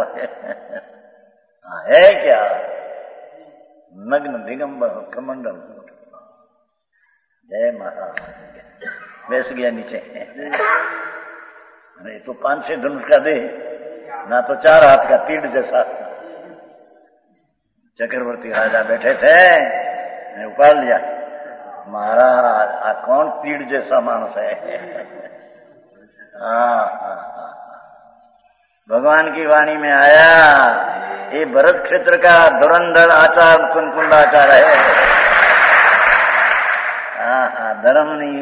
Speaker 1: है क्या? नग्न दिगंबर कमंडल जय महाराज। बैस गया नीचे। नहीं तो 5-6 धनुष का दे, ना तो 4 हाथ का तीर जैसा। चक्रवर्ती राजा बैठे थे, मैं उपाल लिया, महाराज कौन तीर जैसा मानस है। भगवान की वाणी में आया, ये भरत क्षेत्र का धुरंधर आचार कुंकुंडाचार है। धर्म नहीं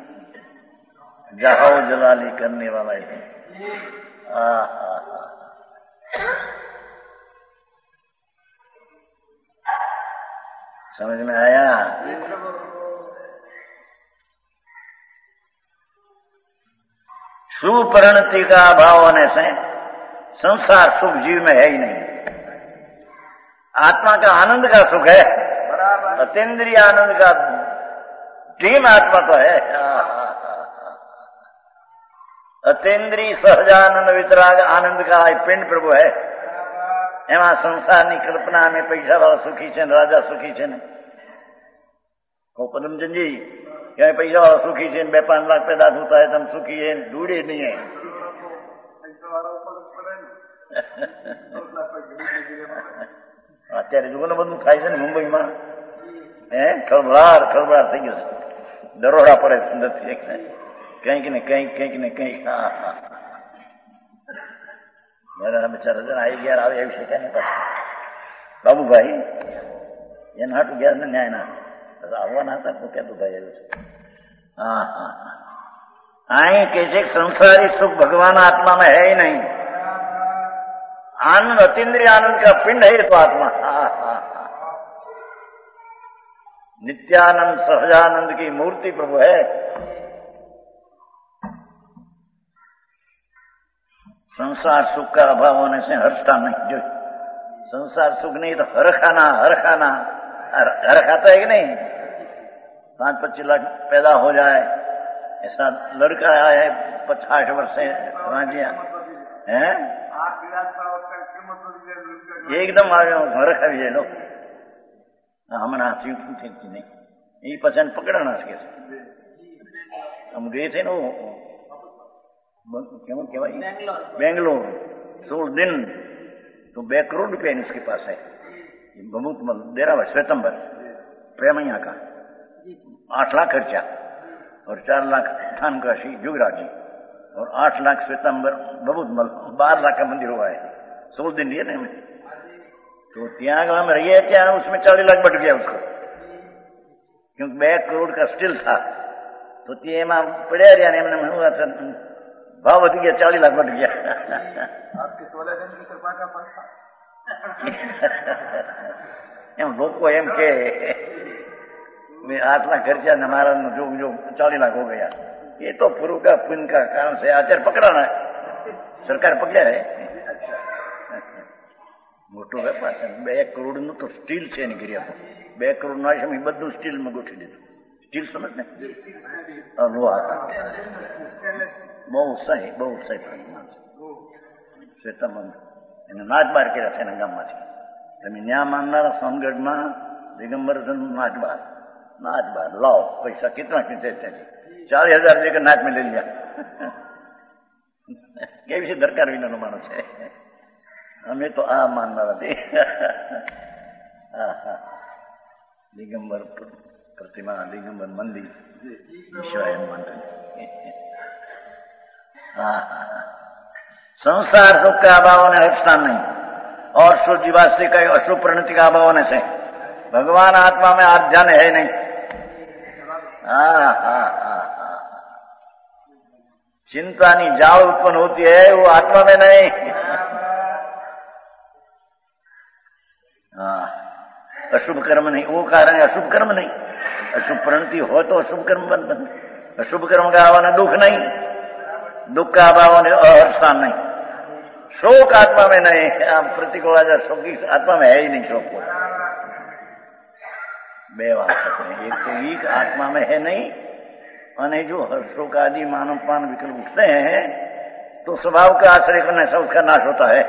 Speaker 1: जहाओ जलाली करने वाला है। समझ में आया? सुपरिणति का अभाव होने से संसार सुख जीव में है ही नहीं। आत्मा का आनंद का सुख है, अतीन्द्रिय आनंद का टीम आत्मा तो है। अतीन्द्रिय सहजानंद वितराग आनंद का पिंड प्रभु है। एवं संसाરની कल्पना में पैसा वाला सुखी है, राजा सुखी है। पदमचंद जी क्या पैसा वाला सुखी है, 2-5 लाख पैदा होता है, तुम सुखी है, ढूंढे नहीं है। અત્યારે જુઓ ને બધું થાય છે ને મુંબઈમાં, ખળબળાટ થઈ ગયો છે, દરોડા પડે સુંદરથી કંઈક ને કંઈક. મારા બિચારા જણા આવી ગયા, આવી શકે ને પાછા બાબુભાઈ એના હાટું ગયા ને ન્યાય ના આવવાના હતા, તો કહેતું ભાઈ એવું છે. અહીં કે છે संसारी सुख भगवान आत्मा में है ही नहीं। आनंद अतीन्द्रिय आनंद का पिंड है तो आत्मा। नित्यानंद सहजानंद की मूर्ति प्रभु है। संसार सुख का अभाव होने से हर्षता नहीं। जो संसार सुख नहीं तो हर खाना हर खाता है कि नहीं। 5-25 लाख पैदा हो जाए, ऐसा लड़का आया है 50 वर्ष से है, एकदम आ गया घर खावी जाए लोग। हमारा सीखू थे कि नहीं, ये पसंद पकड़ना के हम गए थे ना क्यों बेंगलोर 16 दिन, तो 2 करोड़ रुपया इसके पास है। बहुत डेरा श्वेतंबर प्रेमैया का 8 लाख खर्चा और 4 लाख थानकाशी जुगराज जी और 8 लाख श्वेतंबर बहुत 12 लाख का मंदिर हुआ है। 16 दिन लिए ना हमें, तो ત્યાં हम रहिए क्या, उसमें 40 लाख बट गया उसको, क्योंकि 2 करोड़ का स्टील था। तो તેમાં પડ્યા રહ્યા ને એમને हुआ था, भाव वधी गया, 40 लाख बट गया। आपके 16 दिन की कृपा का फल था। એમ લોકો એમ કે 8 लाख खर्चा न हमारा जो 40 लाख हो गया। ये तो पूर्व का पुण्य का कारण से आचार पकड़ाना है, सरकार पकड़ा है। મોટો વેપાર છે। 2 કરોડનું તો સ્ટીલ છે ને ગિરિયા, 2 કરોડનું આશમ એ બધું સ્ટીલમાં ગોઠવી દીધું। સ્ટીલ સમજ ને, લોહા બહુ ઉત્સાહી શ્વેતામાં એને નાચબાર કર્યા છે એના ગામમાંથી। તમે ન્યા માનનારા સોનગઢમાં દિગંબર नाच बार लाओ पैसा कितना खींचे थे, 40,000 लेकर नाच में ले लिया। के विषय दरकार विना नो मानो छे, हमें तो आ मानना थी। दिगंबर प्रतिमा, दिगंबर मंदिर विश्वाय मानते। संसार सुख का अभाव होने हर्षता नहीं, और सुजीवास्ती का अशुभ परिणति का अभाव होने से भगवान आत्मा में आध्यान है नहीं। चिंता नहीं जाल उत्पन्न होती है, वो आत्मा में नहीं। अशुभ कर्म नहीं, वो कारण है अशुभ कर्म नहीं। अशुभ परिणति हो तो अशुभ कर्म बनता, अशुभ कर्म का अभाव दुख नहीं, दुख का अभाव अहर्षता नहीं, शोक आत्मा में नहीं। प्रतिकूल शोक की आत्मा में है ही नहीं। शोक को 2 बात है, एक तो वीक आत्मा में है नहीं, और जो हर्षों का आदि मानवपान विकल्प उठते हैं तो स्वभाव का आश्रय करने से उसका नाश होता है।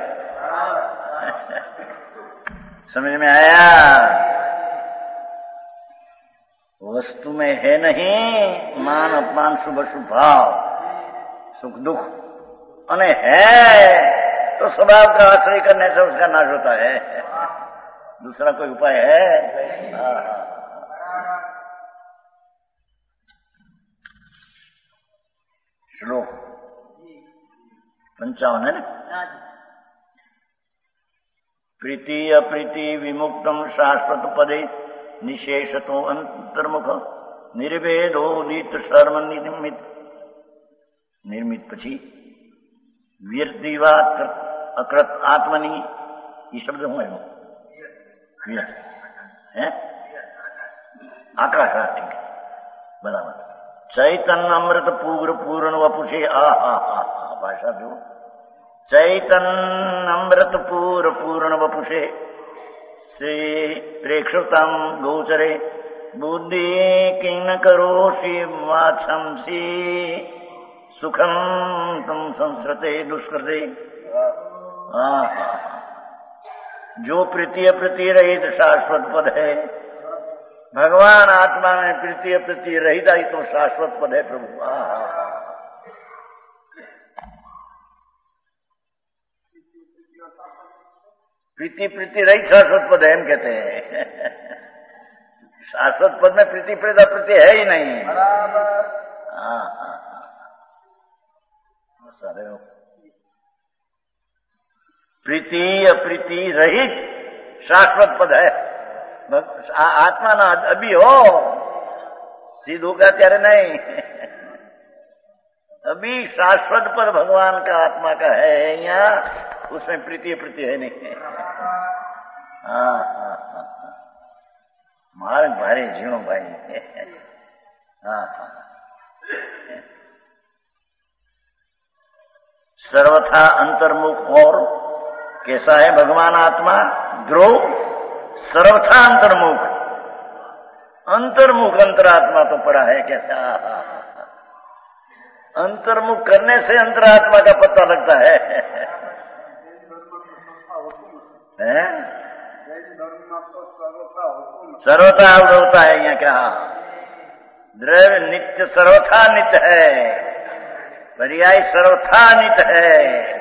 Speaker 1: समझ में आया? वस्तु में है नहीं मान अपमान शुभ अशुभ भाव सुख दुख, अने है तो स्वभाव का आश्रय करने से उसका नाश होता है। दूसरा कोई उपाय है? श्लोक 55 है ना। प्रीति अप्रीति विमुक्तम शाश्वत पदे निशेषतो अंतर्मुख निर्भेदोदित सर्व निर्मित પછી व्यर्थिवात अकृत आत्मनि ये शब्द हूँ है आकाश बराबर। चैतन्य अमृत पूर्ण वपुषे भाषा जो चैतन्य अमृत पूर्ण वपुषे श्री प्रेक्षुतम गोचरे बुद्धि किं करोषि वाछंसी सुखम तुम संस्कृते दुष्कृते। जो प्रीति अप्रीति रहित शाश्वत पद है, भगवान आत्मा में प्रीति अप्रीति रहित ही तो शाश्वत पद है प्रभु। प्रीति प्रीति रहित शाश्वत पद है हम कहते हैं। शाश्वत पद में प्रीति प्रीति अप्रीति है ही नहीं। प्रीति अप्रीति रहित शाश्वत पद है। आत्मा ना अभी हो सिद्ध होगा त्यारे नहीं। अभी शाश्वत पद भगवान का आत्मा का है यहाँ, उसमें प्रीति अप्रीति है नहीं। मार्ग भारी जीणो भाई। सर्वथा अंतर्मुख और कैसा है भगवान आत्मा? ध्रुव सर्वथा अंतर्मुख। अंतर्मुख अंतरात्मा तो पड़ा है कैसा? अंतर्मुख करने से अंतरात्मा का पता लगता है। सर्वथा होता है यहाँ क्या? द्रव्य नित्य सर्वथा नित्य है, पर्याय सर्वथा नित्य है।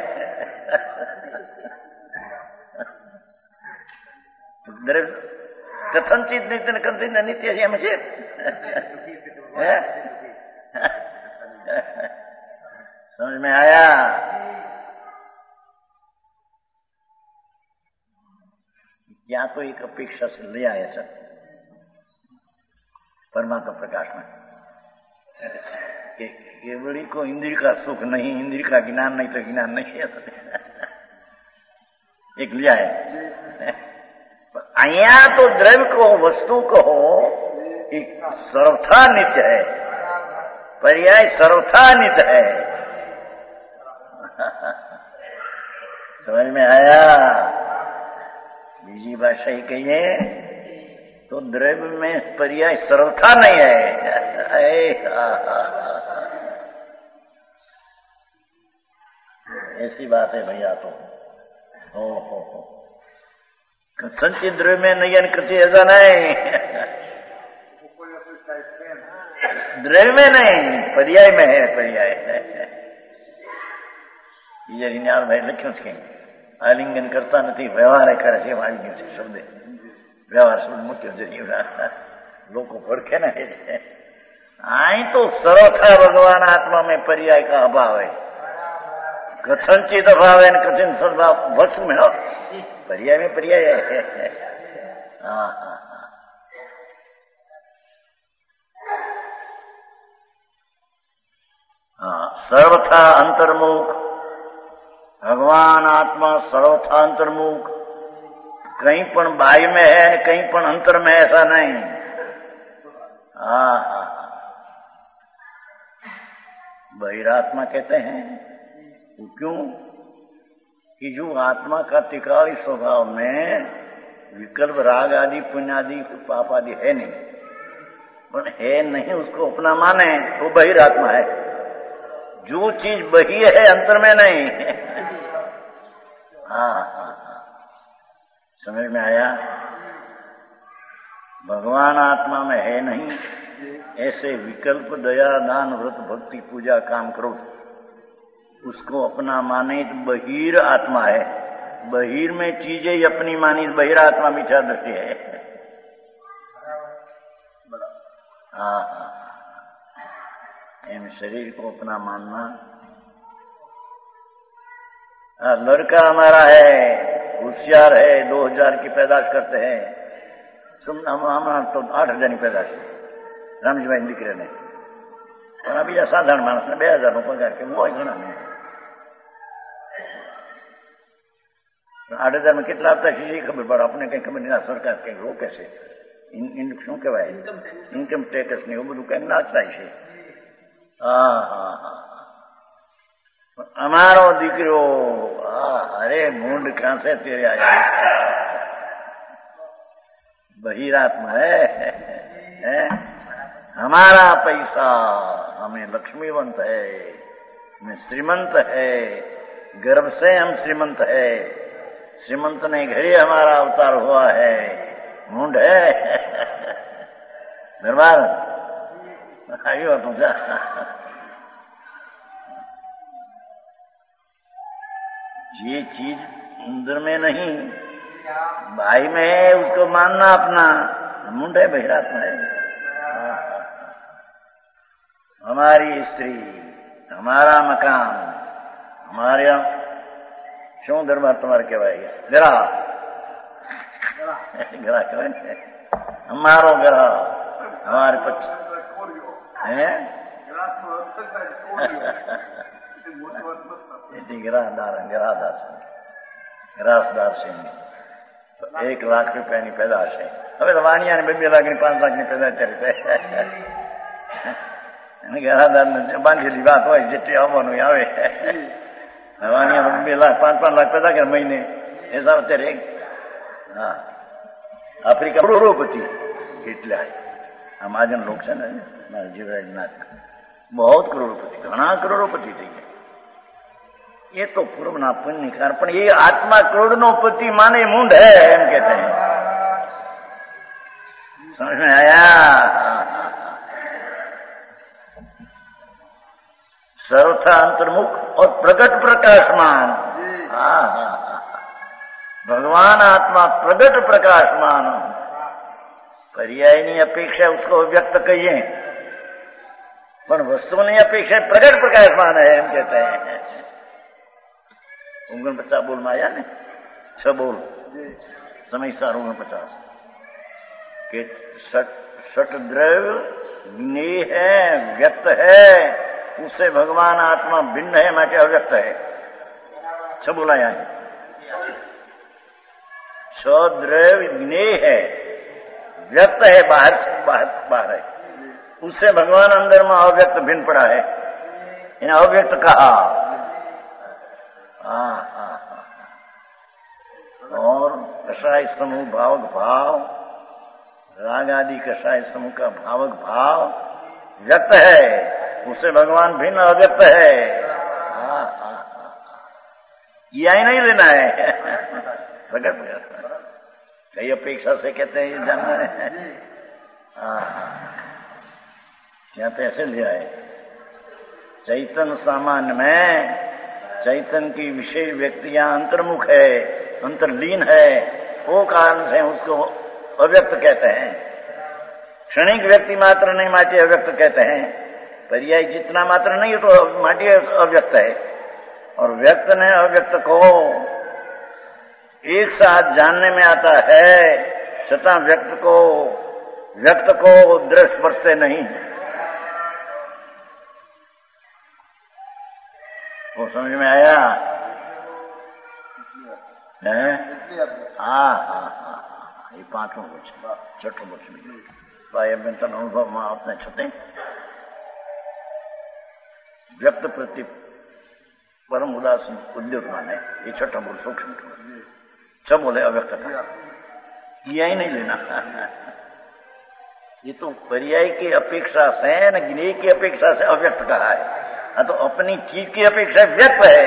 Speaker 1: कथनचित नित्य न कथनचित नित्य है मुझे। समझ में आया? या तो एक अपेक्षा से ले आया सर परमात्मा प्रकाश में केवली को इंद्रिय का सुख नहीं, इंद्रिय का ज्ञान नहीं तो ज्ञान नहीं है। एक लिया है अया तो द्रव्य को वस्तु को एक सर्वथा नित्य है, पर्याय सर्वथा नित्य है। समझ में आया? बीजी भाषा ही कहिए तो द्रव्य में पर्याय सर्वथा नहीं है। ऐसी बात है भैया। तो हो संचित द्रव्य में नहीं कृषि ऐसा नहीं, द्रव्य में नहीं पर्याय में है। पर्याय भाई लख्यों के आलिंगन करता नहीं व्यवहार करे છે આલિંગન છે શબ્દ વ્યવહાર શબ્દ મુખ્ય જરીય લોકો પડખે ना है। आई तो सर्वथा भगवान आत्मा में पर्याय का अभाव है। कथनचित अभाव है, कठिन स्वभाव वस्तु में हो पर्याय में पर्याय है। सर्वथा अंतर्मुख भगवान आत्मा सर्वथा अंतर्मुख, कहीं पण बाह्य में है कहीं पण अंतर में, ऐसा नहीं। बहिरात्मा कहते हैं वो क्यों कि जो आत्मा का तिकाली स्वभाव में विकल्प राग आदि पुण्य आदि पाप आदि है नहीं, पर है नहीं उसको अपना माने वो बहिरात्मा है। जो चीज बही है अंतर में नहीं। समझ में आया? भगवान आत्मा में है नहीं, ऐसे विकल्प दया दान व्रत भक्ति पूजा काम क्रोध उसको अपना माने तो बहिर आत्मा है। बहिर में चीजें ही अपनी मानी बहिर आत्मा मिथ्या दृष्टि है। हाँ हाँ, शरीर को अपना मानना। लड़का हमारा है, होशियार है, 2000 की पैदाश करते हैं। हमारा तो 8000 की पैदाश है रामजी भाई દીકરે ने, और अभी साधारण मानस ने 2000 पगार के वो घना नहीं। 8000 में कितना आता है खबर पड़ा अपने कहीं खबर नहीं। सरकार कहीं रोके છે શું કહેવાય ઇન્કમ ટેક્સ ને એવું બધું કઈ નાચતા છે। હા હા હા, અમારો દીકરો अरे मूंड कहां से तेरे आया, बहिरात्मा है? हमारा पैसा हमें लक्ष्मीवंत है, हमें श्रीमंत है, गर्भ से हम श्रीमंत है, श्रीमंत ने घरे हमारा अवतार हुआ है। मूंड है दरबार आयो तुझा। ये चीज अंदर में नहीं भाई में है, उसको मानना अपना। मुंड है बहिरात्मा है। हमारी स्त्री, हमारा मकान, हमारे शो दरबार तुम्हारे कहवाय ग्रह ग्रह कहवाय, हमारो ग्रह हमारे पक्ष है ग्रासदार सिंह 1 लाख રૂપિયાની પેદાશ છે। હવે તો વાણિયાને 2 લાખની 5 લાખની પેદાશ કરી છે। ગ્રાસદાર બાંધેલી વાત હોય જેટલી આવવાનું આવે। વાણિયા 2 લાખ 5 લાખ પેદા કરે મહિને હિસાબ અત્યારે। હા, આફ્રિકા કરોડોપતિ કેટલા આ મહાજન લોક છે ને મારા જીવરાજનાથ बहुत करोड़पति, घना करोड़पति थी। ये तो पूर्व ना पुण्य कारण, पर ये आत्मा करोड़ों पति माने मूंड है एम कहते हैं। समझ में आया? सर्वथा अंतर्मुख और प्रकट प्रकाशमान। भगवान आत्मा प्रकट प्रकाशमान, पर्यायनी अपेक्षा उसको व्यक्त कहिए, पर वस्तुની अपेक्षा प्रकट प्रकाशमान है એમ कहते हैं। 49 बोल में आया ने 6 बोल समय सार 49 के सट द्रव्य ज्ञेय है, व्यक्त है, उससे भगवान आत्मा भिन्न है, माटे अव्यक्त है। 6 बोला यहाँ 6 द्रव्य ज्ञेय है, व्यक्त है, बाहर है, उससे भगवान अंदर में अव्यक्त भिन्न पड़ा है, इन्हें अव्यक्त कहा। और कषाय समूह भावक भाव, राग आदि कषाय समूह का भावक भाव व्यक्त है, उससे भगवान भिन्न अव्यक्त है। यही नहीं लेना है प्रकट कई अपेक्षा से कहते हैं ये जानना है। यहाँ पे ऐसे लिया है, चैतन सामान्य में चैतन की विशेष व्यक्तियां अंतर्मुख है, अंतर्लीन है, वो कारण से उसको अव्यक्त कहते हैं। क्षणिक व्यक्ति मात्र नहीं माटे अव्यक्त कहते हैं। पर्याय जितना मात्र नहीं तो माटे अव्यक्त है। और व्यक्त ने अव्यक्त को एक साथ जानने में आता है, छठा व्यक्त को दृष्ट स्पर्श से नहीं। वो समझ में आया? हाँ, ये 5वां वचन 6ठું वचन भाई अभ्यंतर अनुभव में अपने छते व्यक्त प्रति परम उदासीन उद्योग माने, ये 6ठा बोल सूक्ष्म 6 बोले अव्यक्त का, यही नहीं लेना। ये तो पर्याय की अपेक्षा से न ज्ञेय की अपेक्षा से अव्यक्त कहा है। हाँ, तो अपनी चीज की अपेक्षा व्यक्त है।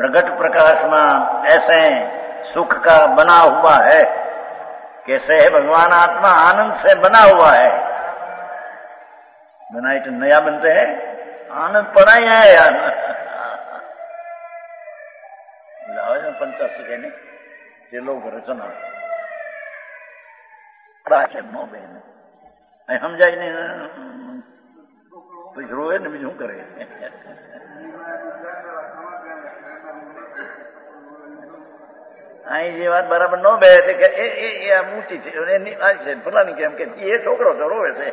Speaker 1: प्रगट प्रकाशमान ऐसे सुख का बना हुआ है। कैसे है? भगवान आत्मा आनंद से बना हुआ है। बनाए तो नया बनते हैं, आनंद पड़ा ही है यार। पंचासी कहने જે લોક રચના છે નો બેન સમજાય ને પછી રોવે ને બીજું શું કરે? અહીં જે વાત બરાબર ન બે કે એ આમ ઊંચી છે એની આ છે ફલાની કેમ કે એ છોકરો તો રોવે છે।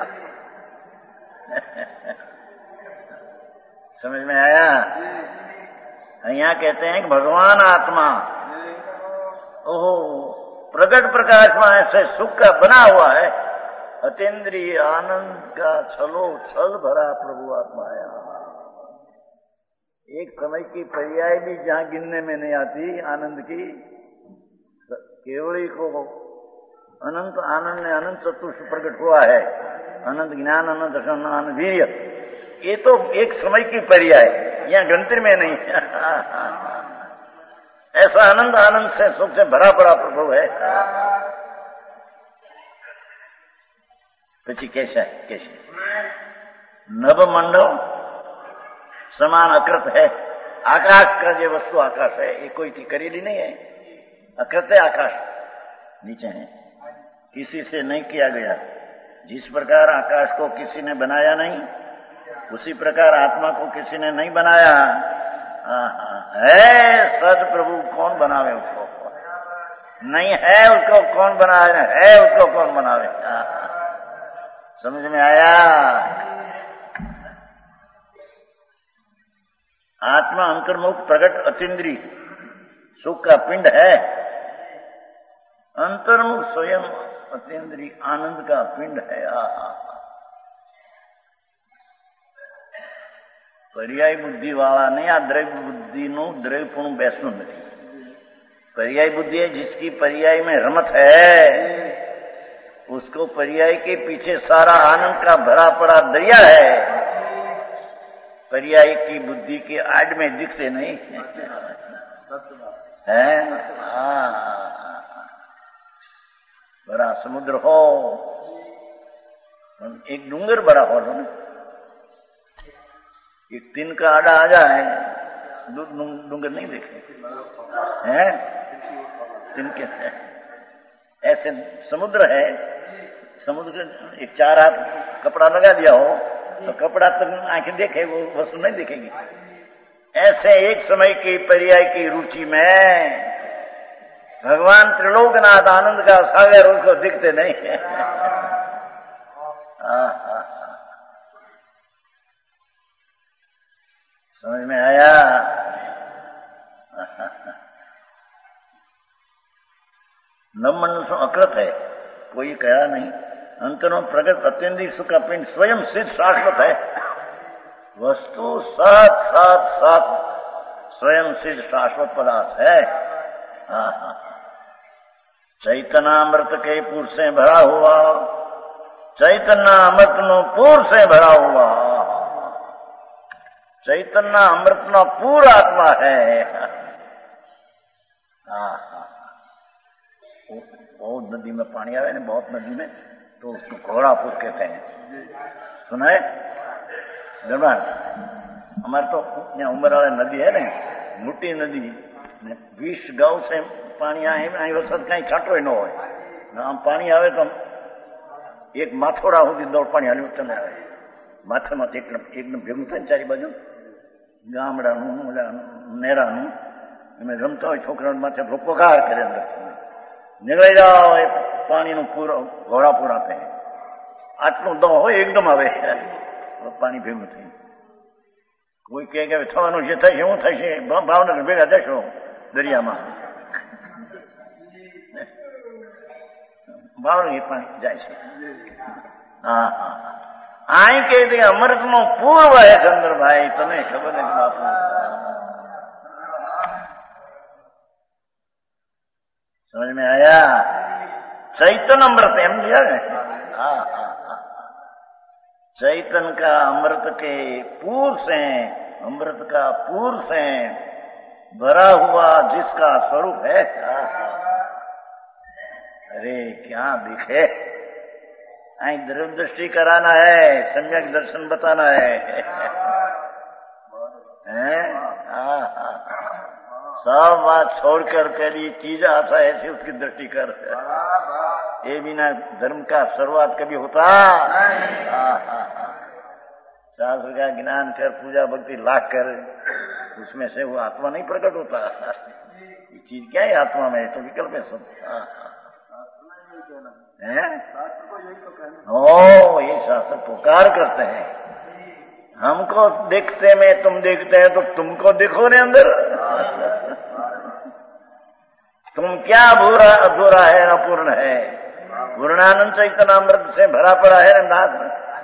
Speaker 1: समझ में आया? यहाँ कहते हैं कि भगवान आत्मा ओहो प्रगट प्रकाश में ऐसे सुख का बना हुआ है। अतीन्द्रिय आनंद का छलो छल भरा प्रभु आत्मा आया। एक समय की पर्याय भी जहां गिनने में नहीं आती आनंद की। केवली को अनंत आनंद ने अनंत चतुर्थ प्रकट हुआ है। अनंत ज्ञान, अनंत दर्शन, अनंत वीर्य, ये तो एक समय की पर्याय, यहाँ गंतव्य में नहीं। ऐसा आनंद आनंद से सुख से भरा पड़ा प्रभु है। પછી कैसा है? कैसे नभ मंडल समान अकृत है। आकाश का जो वस्तु आकाश है ये कोई करेली नहीं है, अकृत है। आकाश नीचे है, किसी से नहीं किया गया। जिस प्रकार आकाश को किसी ने बनाया नहीं, उसी प्रकार आत्मा को किसी ने नहीं बनाया। है सद प्रभु कौन बनावे उसको? नहीं है उसको कौन बनावे? है उसको कौन बनावे? समझ में आया? आत्मा अंतर्मुख प्रगट अतीन्द्रिय सुख का पिंड है। अंतर्मुख स्वयं अतीन्द्रिय आनंद का पिंड है। पर्याय बुद्धि वाला नहीं, आ द्रव्य बुद्धि नु द्रव्यपणु बेसनु नहीं। पर्याय बुद्धि है जिसकी पर्याय में रमत है, उसको पर्याय के पीछे सारा आनंद का भरा पड़ा दरिया है। पर्याय की बुद्धि के आड़ में दिखते नहीं है। बड़ा समुद्र हो, एक डूंगर बड़ा हो ना, एक तीन का आड़ा आ जाए, डूंगर नहीं देखे हैं। तीन के ऐसे समुद्र है। समुद्र एक चार हाथ कपड़ा लगा दिया हो तो कपड़ा तो आंखें देखे, वो वस्तु नहीं दिखेगी। ऐसे एक समय की पर्याय की रुचि में भगवान त्रिलोकनाथ आनंद का सागर उसको दिखते नहीं है। समझ में आया? न मनुष्य अकृत है, कोई कहा नहीं। अंतरों प्रगट अत्यंतिक सुख का पिंड स्वयं सिद्ध शाश्वत है। वस्तु साथ साथ साथ स्वयं सिद्ध शाश्वत पदार्थ है। चैतन्यामृत के पूर से भरा हुआ, चैतन्य अमृत नो पूर से भरा हुआ, चैतन्य अमृत नो पूरा आत्मा है। बहुत नदी में पानी आवे ना, बहुत नदी में, तो उसको घोड़ापुर कहते हैं। सुना है? हमारे तो यहाँ उमर वाले नदी है ना, मोटी नदी, 20 गांव से पानी आए वरसाद कहीं छांटो न हो। आम पानी आवे तो एक माथोड़ा होती दौड़ पानी हाली चले माथे में एकदम भेगू थे चारी बाजू गामडाનું નેરાનું એમ રમતા હોય છોકરાઓ માથે પગાર કરે અંદર નીકળી જાઓ એ પાણીનું પૂરો ઘોડાપુર આપે આટલું દો હોય એકદમ આવે પાણી ભેગું થઈ કોઈ કહે કે થવાનું જે થશે શું થશે ભાવનગર ભેગા જશો દરિયામાં ભાવનગર પાણી જાય છે હા હા आई के दी अमृत नो पूर्व है चंद्र भाई तने खबर नहीं बापू समझ में आया चैतन्य अमृत एम लिया चैतन्य का अमृत के पूर्व से अमृत का पूर्व से भरा हुआ जिसका स्वरूप है। अरे क्या दिखे, आई द्रव्य दृष्टि कराना है, सम्यक दर्शन बताना है। सब बात छोड़कर पहली चीज आता है ऐसी उसकी दृष्टि कर। ये बिना धर्म का शुरुआत कभी होता? शास्त्र का ज्ञान कर, पूजा भक्ति लाख कर, उसमें से वो आत्मा नहीं प्रकट होता। ये चीज क्या है आत्मा में? तो विकल्प है सब। ओ, ये शास्त्र पुकार करते हैं, हमको देखते में तुम देखते हैं तो तुमको देखो ने अंदर। तुम क्या भूरा अधूरा है, अपूर्ण है, पूर्णानंद चैतन्यामृत से भरा पड़ा है नाथ।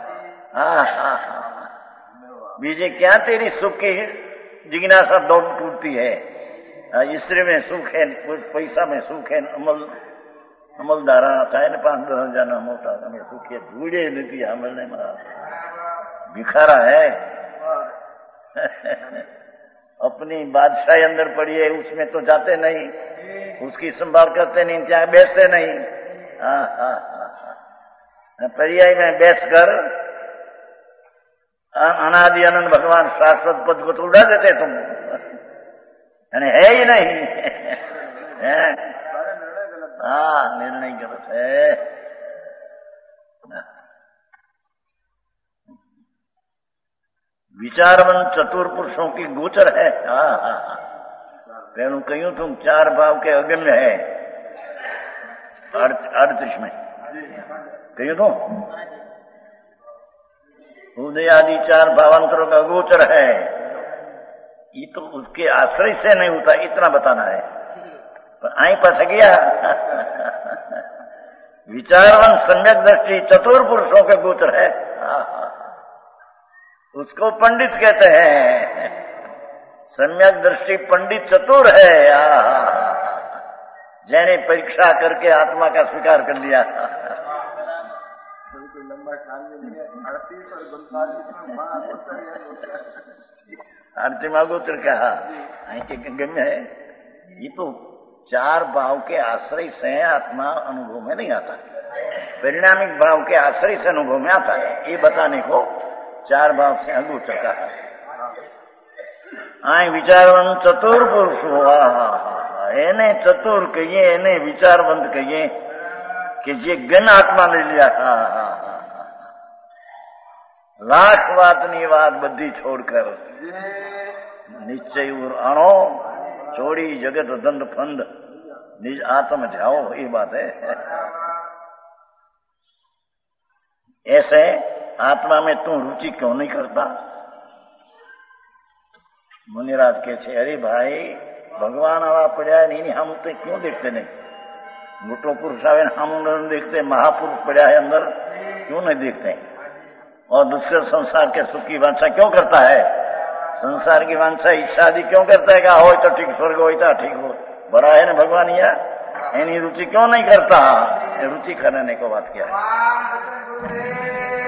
Speaker 1: बीजे क्या तेरी सुख की जिज्ञासा दौड़ टूटती है? स्त्री में सुख है, पैसा में सुख है, अमलदारा आता है ना 5-10 जाना मोटा, हमें सुख है, बूढ़े नीति हमने भिखारा है। अपनी बादशाही अंदर पड़ी है, उसमें तो जाते नहीं, उसकी संभाल करते नहीं, ત્યાં बैठते नहीं। पर्याय में बैठकर अनादि अनंत भगवान शाश्वत पद को तो उड़ा देते तुम, है ही नहीं। निर्णय गलत है। विचारवंत चतुर पुरुषों की गोचर है। तेणु कहीं तुम 4 भाव के अगम्य है। 38 में कहीं तो उदय आदि 4 भावांतरों का गोचर है। ये तो उसके आश्रय से नहीं होता, इतना बताना है। आई फंस गया। विचारवंत सम्यक दृष्टि चतुर पुरुषों के गोचर है, उसको पंडित कहते हैं। सम्यक दृष्टि पंडित चतुर है, जिन्हें परीक्षा करके आत्मा का स्वीकार कर लिया। अंतिम गोत्र कहा गम्य है। ये तो 4 भाव के आश्रय से आत्मा अनुभव में नहीं आता, परिणामिक भाव के आश्रय से अनुभव में आता है। ये बताने को 4 भाव से अगोचर कहा। आई विचारवंत चतुर पुरुष हुआ, એને ચતુર કહીએ, એને વિચારવંત કહીએ કે જે ગન આત્મા લઈ લ્યા। લાખ વાતની વાત બધી છોડકર નિશ્ચય આણો, छोड़ी जगत दंड फंद निज आत्म जाओ, ये बात है। ऐसे आत्मा में तू रुचि क्यों नहीं करता? मुनिराज के छे, अरे भाई भगवान आवा पड़ा है नहीं, हम तो क्यों देखते नहीं? मोटो पुरुष आवे हम नहीं देखते, महापुरुष पड़ा है अंदर क्यों नहीं देखते? और दूसरे संसार के सुख की वांछा क्यों करता है? संसार की वांछा इच्छा आदि क्यों करता है? हो तो ठीक, स्वर्ग हो तो ठीक हो, बड़ा है ना भगवान। यहाँ रुचि क्यों नहीं करता? रुचि करने को बात क्या है?